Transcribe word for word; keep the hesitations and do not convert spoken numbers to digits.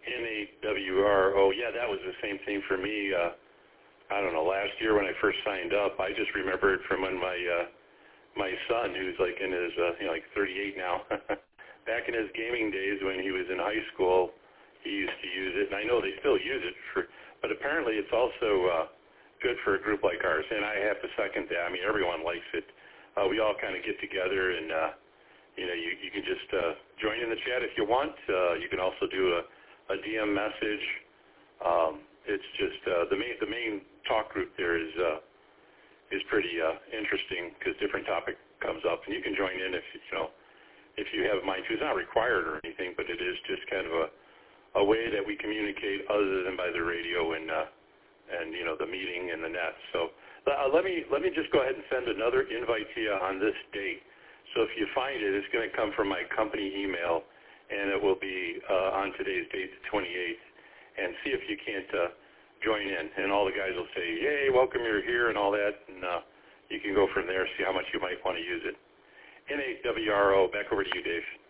N A W R O. Yeah, that was the same thing for me. Uh, I don't know, last year when I first signed up, I just remembered from when my uh, my son, who's like in his, uh, you know, like thirty-eight now, back in his gaming days when he was in high school, he used to use it, and I know they still use it for, but apparently it's also uh, good for a group like ours, and I have to second that. I mean, everyone likes it. Uh, we all kind of get together, and uh, you know, you, you can just uh, join in the chat if you want. Uh, you can also do a, a D M message. Um, it's just uh, the main the main talk group there is uh, is pretty uh, interesting because different topic comes up, and you can join in if you know if you have a mind to. It's not required or anything, but it is just kind of a, a way that we communicate other than by the radio and uh, and you know the meeting and the net. So uh, let me let me just go ahead and send another invite to you on this date. So if you find it, it's going to come from my company email, and it will be uh, on today's date, the twenty-eighth. And see if you can't uh, join in. And all the guys will say, yay, welcome, you're here, and all that. And uh, you can go from there, see how much you might want to use it. N A W R O, back over to you, Dave.